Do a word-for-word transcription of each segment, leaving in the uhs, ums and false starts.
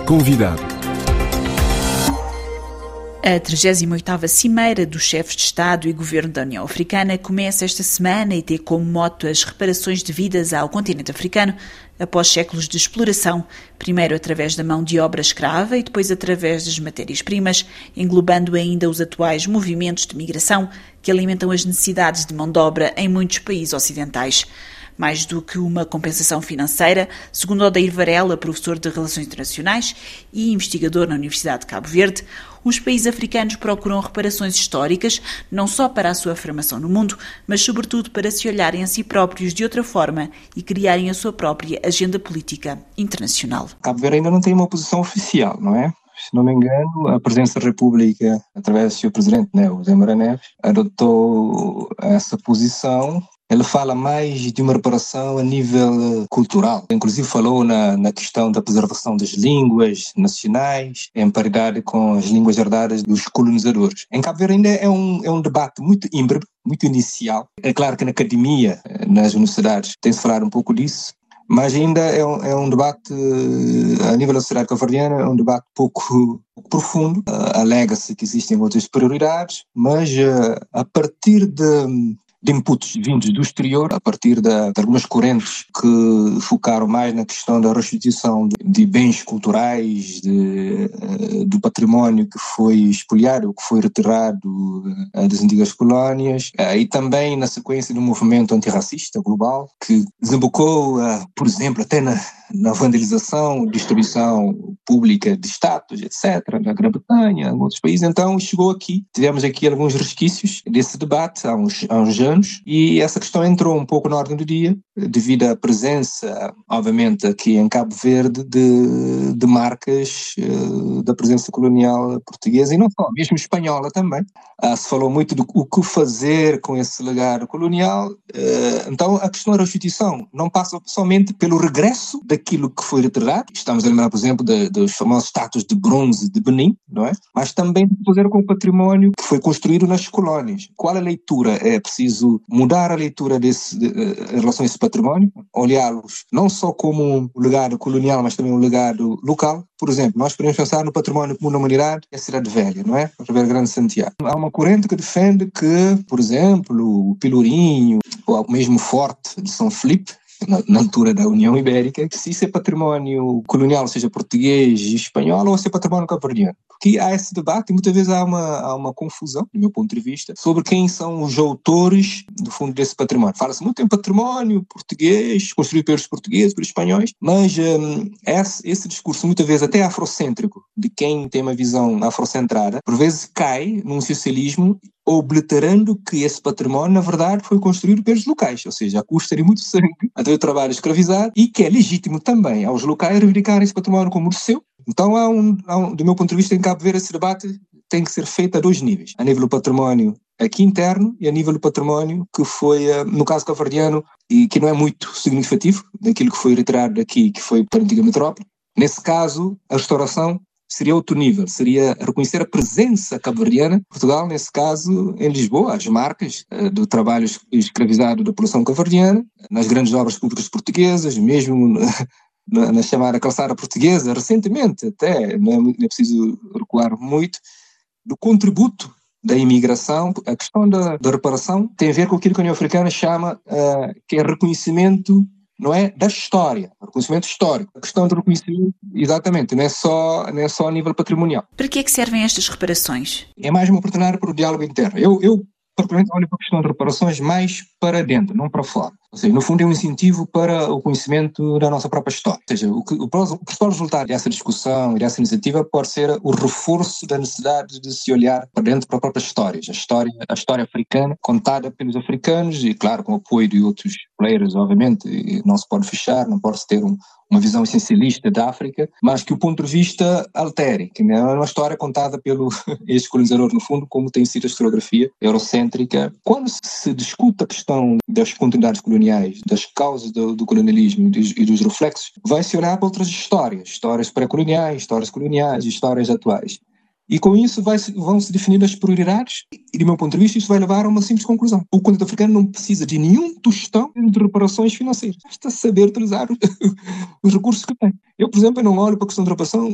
Convidado. A trigésima oitava Cimeira dos Chefes de Estado e Governo da União Africana começa esta semana e tem como mote as reparações devidas ao continente africano após séculos de exploração, primeiro através da mão de obra escrava e depois através das matérias-primas, englobando ainda os atuais movimentos de migração que alimentam as necessidades de mão de obra em muitos países ocidentais. Mais do que uma compensação financeira, segundo Odair Varela, professor de Relações Internacionais e investigador na Universidade de Cabo Verde, os países africanos procuram reparações históricas não só para a sua afirmação no mundo, mas sobretudo para se olharem a si próprios de outra forma e criarem a sua própria agenda política internacional. Cabo Verde ainda não tem uma posição oficial, não é? Se não me engano, a Presidência da República, através do seu presidente, né, o Zé Moura Neves, adotou essa posição. Ele fala mais de uma reparação a nível cultural. Inclusive falou na, na questão da preservação das línguas nacionais, em paridade com as línguas herdadas dos colonizadores. Em Cabo Verde ainda é um, é um debate muito híbrido, muito inicial. É claro que na academia, nas universidades, tem-se falado um pouco disso, mas ainda é um, é um debate, a nível da sociedade cabo-verdiana, é um debate pouco, pouco profundo. Uh, alega-se que existem outras prioridades, mas uh, a partir de... de inputs vindos do exterior, a partir de, de algumas correntes que focaram mais na questão da restituição de, de bens culturais, de, uh, do património que foi expoliado, que foi retirado uh, das antigas colónias, uh, e também na sequência do movimento antirracista global, que desembocou, uh, por exemplo, até na, na vandalização, distribuição pública de estátuas, etcétera, na Grã-Bretanha, em outros países. Então chegou aqui, tivemos aqui alguns resquícios desse debate há uns, há uns anos, e essa questão entrou um pouco na ordem do dia, devido à presença, obviamente, aqui em Cabo Verde, de, de marcas uh, da presença colonial portuguesa, e não só, mesmo espanhola também. Uh, se falou muito do o que fazer com esse legado colonial. Uh, então a questão da restituição não passa somente pelo regresso daquilo que foi retirado. Estamos a lembrar, por exemplo, de, dos famosos estátuas de bronze de Benin, não é? Mas também de fazer com o património que foi construído nas colónias. Qual a leitura é preciso mudar a leitura desse, de, em relação a esse património, olhá-los não só como um legado colonial, mas também um legado local. Por exemplo, nós podemos pensar no património comum da humanidade, é a Cidade Velha, não é? A Ribeira Grande de Santiago. Há uma corrente que defende que, por exemplo, o Pelourinho, ou mesmo o Forte de São Filipe, na, na altura da União Ibérica, que se isso é património colonial, seja português e espanhol, ou se é património cabo-verdiano. Porque há esse debate e muitas vezes há uma, há uma confusão, do meu ponto de vista, sobre quem são os autores, do fundo, desse património. Fala-se muito em património português, construído pelos portugueses, pelos espanhóis, mas um, esse, esse discurso, muitas vezes até afrocêntrico, de quem tem uma visão afrocentrada, por vezes cai num socialismo obliterando que esse património, na verdade, foi construído pelos locais, ou seja, a custa de muito sangue, até o trabalho escravizado, e que é legítimo também aos locais reivindicarem esse património como o seu. Então, há um, há um, do meu ponto de vista, em Cabo Verde, esse debate tem que ser feito a dois níveis. A nível do património aqui interno e a nível do património que foi, no caso cabo-verdiano, e que não é muito significativo, daquilo que foi retirado daqui, que foi para a antiga metrópole. Nesse caso, a restauração seria outro nível, seria reconhecer a presença cabo-verdiana, Portugal, nesse caso, em Lisboa, as marcas uh, do trabalho escravizado da população cabo-verdiana, nas grandes obras públicas portuguesas, mesmo na, na chamada calçada portuguesa, recentemente até, não é, não é preciso recuar muito, do contributo da imigração. A questão da, da reparação tem a ver com aquilo que a União Africana chama, uh, que é reconhecimento, não é, da história, reconhecimento histórico. A questão do reconhecimento, exatamente, não é só, não é só a nível patrimonial. Para que é que servem estas reparações? É mais uma oportunidade para o diálogo interno. Eu, eu particularmente, olho para a questão de reparações mais para dentro, não para fora. Ou seja, no fundo é um incentivo para o conhecimento da nossa própria história. Ou seja, o, que, o principal resultado dessa discussão e dessa iniciativa pode ser o reforço da necessidade de se olhar para dentro para a própria história. A história, a história africana, contada pelos africanos e, claro, com o apoio de outros players, obviamente, e não se pode fechar, não pode-se ter um, uma visão essencialista da África, mas que o ponto de vista altere, que não é uma história contada pelo ex-colonizador, no fundo, como tem sido a historiografia eurocêntrica. Quando se discute a questão das continuidades coloniais, das causas do, do colonialismo e dos, e dos reflexos, vai-se olhar para outras histórias, histórias pré-coloniais, histórias coloniais e histórias atuais. E com isso vai, vão se definir as prioridades e, do meu ponto de vista, isso vai levar a uma simples conclusão. O continente africano não precisa de nenhum tostão de reparações financeiras. Basta saber utilizar os, os recursos que tem. Eu, por exemplo, não olho para a questão de reparação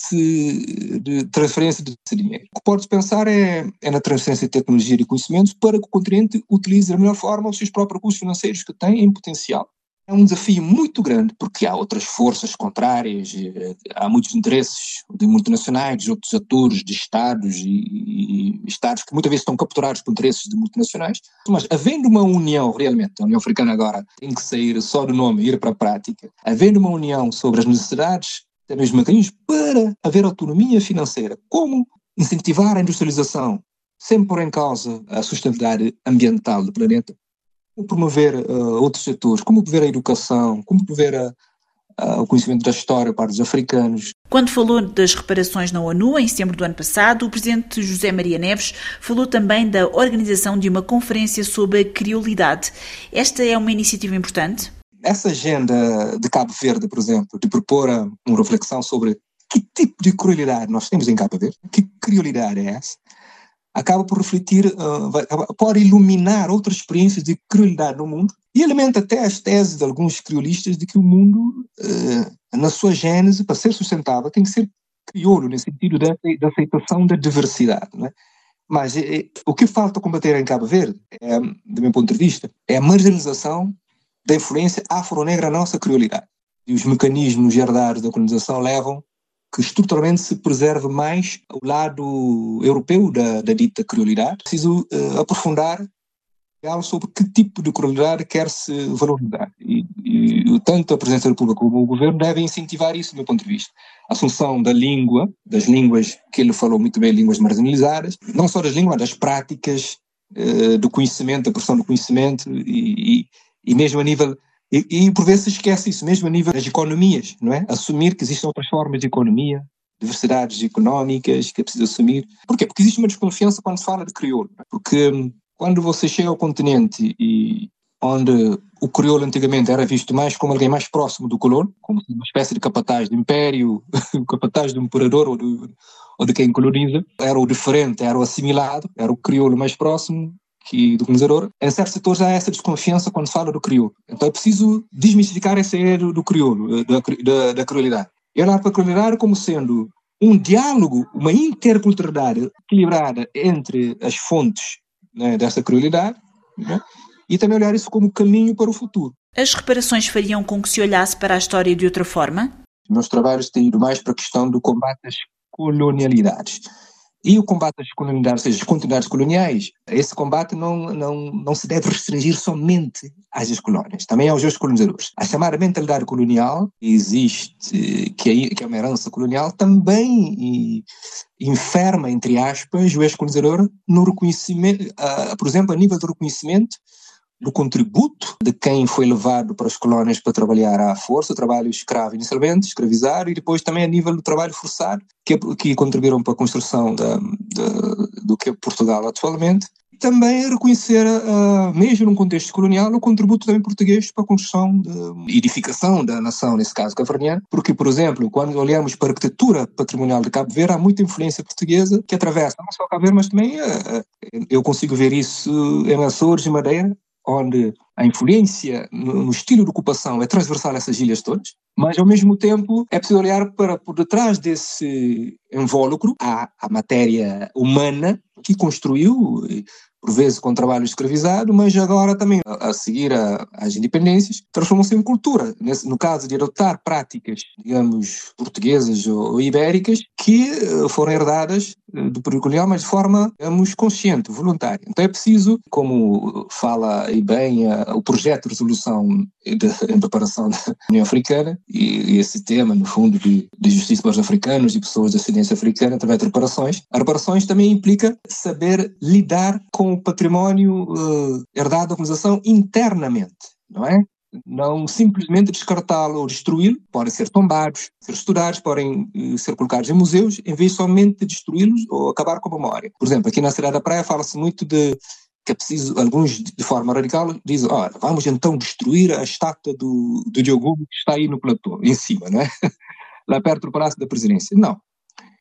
de, de transferência de dinheiro. O que podes pensar é, é na transferência de tecnologia e de conhecimentos para que o continente utilize da melhor forma os seus próprios recursos financeiros que tem em potencial. É um desafio muito grande, porque há outras forças contrárias, há muitos interesses de multinacionais, de outros atores, de Estados e, e Estados que muitas vezes estão capturados por interesses de multinacionais. Mas havendo uma união, realmente, a União Africana agora tem que sair só do nome e ir para a prática, havendo uma união sobre as necessidades, também os mecanismos para haver autonomia financeira, como incentivar a industrialização, sem pôr em causa a sustentabilidade ambiental do planeta, como promover uh, outros setores, como promover a educação, como promover a, a, o conhecimento da história para os africanos. Quando falou das reparações na ONU, em setembro do ano passado, o presidente José Maria Neves falou também da organização de uma conferência sobre a criolidade. Esta é uma iniciativa importante? Essa agenda de Cabo Verde, por exemplo, de propor uma reflexão sobre que tipo de criolidade nós temos em Cabo Verde, que criolidade é essa, acaba por refletir, uh, pode iluminar outras experiências de criolidade no mundo e alimenta até as teses de alguns criolistas de que o mundo, uh, na sua gênese, para ser sustentável, tem que ser crioulo, no sentido da, da aceitação da diversidade. Não é? Mas é, o que falta combater em Cabo Verde, é, do meu ponto de vista, é a marginalização da influência afro-negra na nossa criolidade. E os mecanismos herdados da colonização levam que estruturalmente se preserve mais o lado europeu da, da dita criolidade. Preciso uh, aprofundar sobre que tipo de criolidade quer-se valorizar. E, e tanto a Presidência da República como o Governo devem incentivar isso, do meu ponto de vista. A assunção da língua, das línguas que ele falou muito bem, línguas marginalizadas, não só das línguas, mas das práticas uh, do conhecimento, da produção do conhecimento e, e, e mesmo a nível... E, e por vezes se esquece isso, mesmo a nível das economias, não é? Assumir que existem outras formas de economia, diversidades económicas que é preciso assumir. Porquê? Porque existe uma desconfiança quando se fala de crioulo. Porque hum, quando você chega ao continente e onde o crioulo antigamente era visto mais como alguém mais próximo do colono, como uma espécie de capataz de império, capataz de um imperador ou de, ou de quem coloniza, era o diferente, era o assimilado, era o crioulo mais próximo que do colonizador. Em certos setores há essa desconfiança quando se fala do crioulo. Então é preciso desmistificar essa ideia do, do crioulo, da, da, da criolidade. E olhar para a criolidade como sendo um diálogo, uma interculturalidade equilibrada entre as fontes, né, dessa criolidade, né, e também olhar isso como caminho para o futuro. As reparações fariam com que se olhasse para a história de outra forma? Os meus trabalhos têm ido mais para a questão do combate às colonialidades. E o combate às colonialidades, ou seja, às continuidades coloniais, esse combate não, não, não se deve restringir somente às ex-colónias, também aos ex-colonizadores. A chamada mentalidade colonial existe, que é, que é uma herança colonial, também e, enferma, entre aspas, o ex-colonizador no reconhecimento, uh, por exemplo, a nível do reconhecimento do contributo de quem foi levado para as colónias para trabalhar à força, trabalho escravo inicialmente, escravizado, e depois também a nível do trabalho forçado, que, que contribuíram para a construção da, da, do que é Portugal atualmente. E também reconhecer, uh, mesmo num contexto colonial, o contributo também português para a construção e edificação da nação, nesse caso cabo-verdiana, porque, por exemplo, quando olhamos para a arquitetura patrimonial de Cabo Verde, há muita influência portuguesa que atravessa não só Cabo Verde, mas também uh, eu consigo ver isso em Açores e Madeira, onde a influência no, no estilo de ocupação é transversal a essas ilhas todas, mas ao mesmo tempo é preciso olhar para por detrás desse invólucro a, a matéria humana que construiu, por vezes com trabalho escravizado, mas agora também a, a seguir a, às independências, transformam-se em cultura. Nesse, no caso de adotar práticas, digamos, portuguesas ou, ou ibéricas, que uh, foram herdadas uh, do período colonial, mas de forma, digamos, consciente, voluntária. Então é preciso, como fala aí bem uh, o projeto de resolução de, em preparação da União Africana, e, e esse tema, no fundo, de, de justiça para os africanos e pessoas de ascendência africana, através de reparações. A reparações também implica saber lidar com o património uh, herdado da colonização internamente, não é? Não simplesmente descartá-lo ou destruí-lo, podem ser tombados, ser estudados, podem uh, ser colocados em museus, em vez somente de destruí-los ou acabar com a memória. Por exemplo, aqui na cidade da Praia fala-se muito de que é preciso, alguns de forma radical dizem, olha, vamos então destruir a estátua do, do Diogo que está aí no platô, em cima, não é? Lá perto do Palácio da Presidência. Não.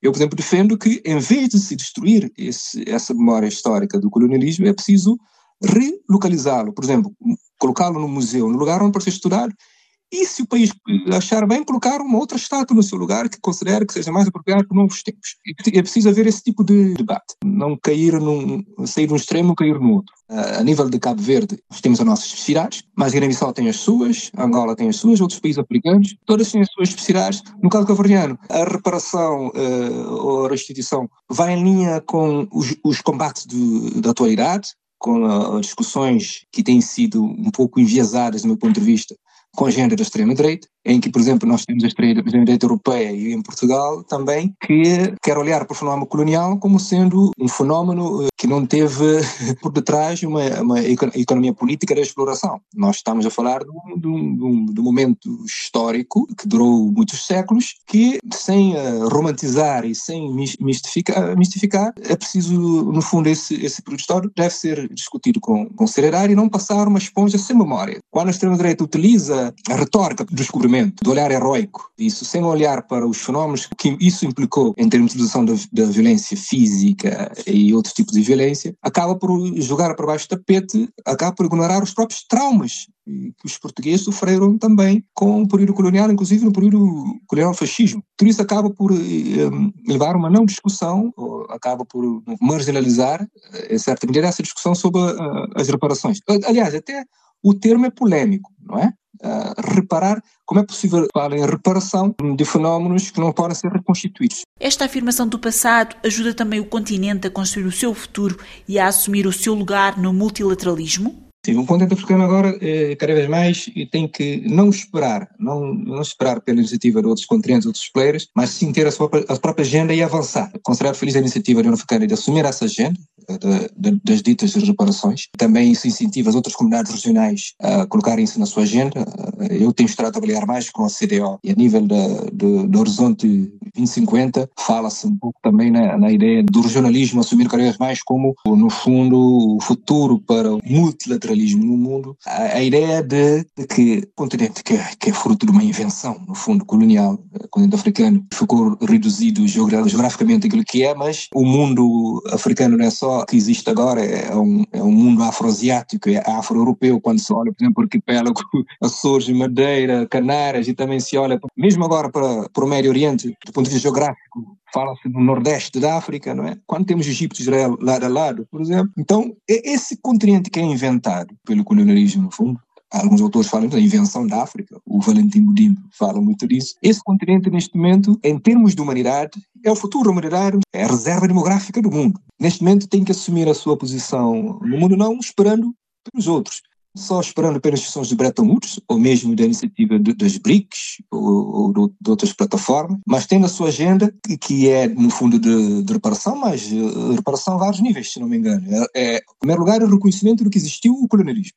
Eu, por exemplo, defendo que, em vez de se destruir esse, essa memória histórica do colonialismo, é preciso relocalizá-lo. Por exemplo, colocá-lo no museu, no lugar onde pode ser estudado, e se o país achar bem, colocar uma outra estátua no seu lugar que considere que seja mais apropriado para novos tempos. É preciso haver esse tipo de debate. Não cair num, sair de um extremo e cair no outro. Uh, a nível de Cabo Verde, nós temos as nossas especialidades, mas Guiné-Bissau tem as suas, Angola tem as suas, outros países africanos, todas têm as suas especialidades. No caso cabo-verdiano, a reparação uh, ou a restituição vai em linha com os, os combates de, da atualidade, com uh, discussões que têm sido um pouco enviesadas, do meu ponto de vista, com a agenda da extrema-direita, em que, por exemplo, nós temos a extrema-direita europeia e em Portugal também, que quer olhar para o fenómeno colonial como sendo um fenómeno que não teve por detrás uma, uma economia política da exploração. Nós estamos a falar de um, de, um, de um momento histórico que durou muitos séculos, que sem uh, romantizar e sem mistificar, mistificar, é preciso, no fundo, esse, esse período histórico deve ser discutido com, com seriedade e não passar uma esponja sem memória. Quando a extrema-direita utiliza a retórica do descobrimento, do olhar heróico, isso sem olhar para os fenómenos que isso implicou em termos de utilização da, da violência física e outros tipos de violência, acaba por jogar para baixo do tapete, acaba por ignorar os próprios traumas que os portugueses sofreram também com o período colonial, inclusive no período colonial fascismo. Tudo isso acaba por um, levar a uma não discussão, ou acaba por marginalizar, em certa medida, essa discussão sobre uh, as reparações. Aliás, até o termo é polêmico, não é? Uh, reparar, como é possível falar em reparação de fenómenos que não podem ser reconstituídos. Esta afirmação do passado ajuda também o continente a construir o seu futuro e a assumir o seu lugar no multilateralismo? Sim, o continente africano agora, eh, cada vez mais, tem que não esperar, não, não esperar pela iniciativa de outros continentes, outros players, mas sim ter a sua a própria agenda e avançar. Considerado feliz a iniciativa da União Africana de assumir essa agenda, de, de, das ditas reparações. Também isso incentiva as outras comunidades regionais a colocarem isso na sua agenda. Eu tenho estado a trabalhar mais com a C D O e a nível da, do, do Horizonte vinte cinquenta fala-se um pouco também na, na ideia do regionalismo assumir cada vez mais como, no fundo, o futuro para o multilateralismo no mundo. A, a ideia de, de que o continente, que é, que é fruto de uma invenção, no fundo, colonial, o continente africano, ficou reduzido geograficamente aquilo que é, mas o mundo africano não é só que existe agora, é um, é um mundo afroasiático, é afro-europeu, quando se olha, por exemplo, o arquipélago Açores, Madeira, Canárias, e também se olha, mesmo agora para, para o Médio Oriente, do ponto de vista geográfico, fala-se do Nordeste da África, não é? Quando temos Egito e Israel lado a lado, por exemplo. Então, é esse continente que é inventado pelo colonialismo, no fundo. Alguns autores falam da invenção da África, o Valentim Mudimbe fala muito disso. Esse continente, neste momento, em termos de humanidade, é o futuro da humanidade, é a reserva demográfica do mundo. Neste momento tem que assumir a sua posição no mundo, não esperando pelos outros. Só esperando pelas instituições de Bretton Woods, ou mesmo da iniciativa de, das BRICS, ou, ou de outras plataformas, mas tendo a sua agenda, que, que é, no fundo, de, de reparação, mas uh, reparação a vários níveis, se não me engano. É, é, em primeiro lugar, o reconhecimento do que existiu o colonialismo.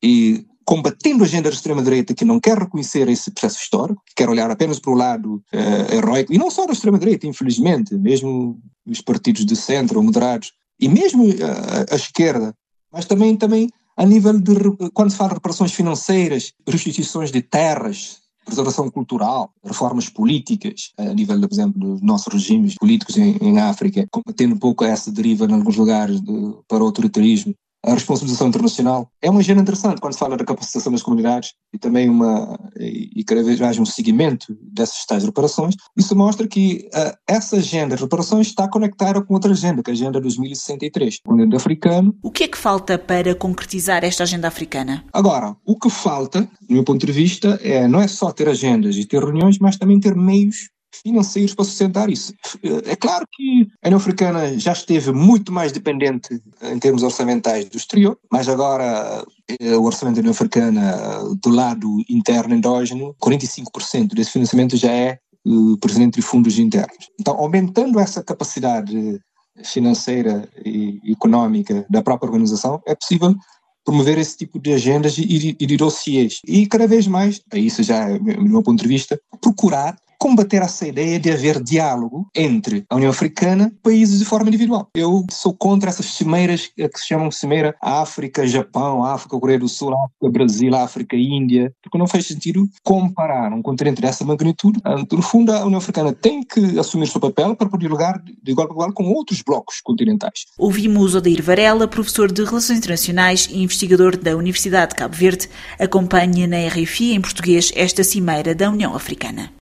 E combatendo a agenda da extrema-direita que não quer reconhecer esse processo histórico, que quer olhar apenas para o lado uh, heróico, e não só da extrema-direita, infelizmente, mesmo os partidos de centro ou moderados, e mesmo uh, a esquerda, mas também, também a nível de, quando se fala de reparações financeiras, restituições de terras, preservação cultural, reformas políticas, a nível, por exemplo, dos nossos regimes políticos em, em África, combatendo um pouco essa deriva em alguns lugares de, para o autoritarismo. A responsabilização internacional é uma agenda interessante quando se fala da capacitação das comunidades e também uma, e, e cada vez mais um seguimento dessas tais reparações. Isso mostra que uh, essa agenda de reparações está conectada com outra agenda, que é a Agenda dois mil e sessenta e três, o continente africano. O que é que falta para concretizar esta agenda africana? Agora, o que falta, do meu ponto de vista, é, não é só ter agendas e ter reuniões, mas também ter meios financeiros para sustentar isso. É claro que a União Africana já esteve muito mais dependente em termos orçamentais do exterior, mas agora o orçamento da União Africana do lado interno endógeno, quarenta e cinco por cento desse financiamento já é presente de fundos internos. Então, aumentando essa capacidade financeira e económica da própria organização, é possível promover esse tipo de agendas e, e, e de dossiês. E cada vez mais, isso já é, do meu ponto de vista, procurar combater essa ideia de haver diálogo entre a União Africana e países de forma individual. Eu sou contra essas cimeiras que se chamam cimeira África, Japão, África, Coreia do Sul, África, Brasil, África, Índia, porque não faz sentido comparar um continente dessa magnitude. No fundo, a União Africana tem que assumir o seu papel para poder dialogar de igual para igual com outros blocos continentais. Ouvimos Odair Varela, professor de Relações Internacionais e investigador da Universidade de Cabo Verde, acompanha na R F I em português esta cimeira da União Africana.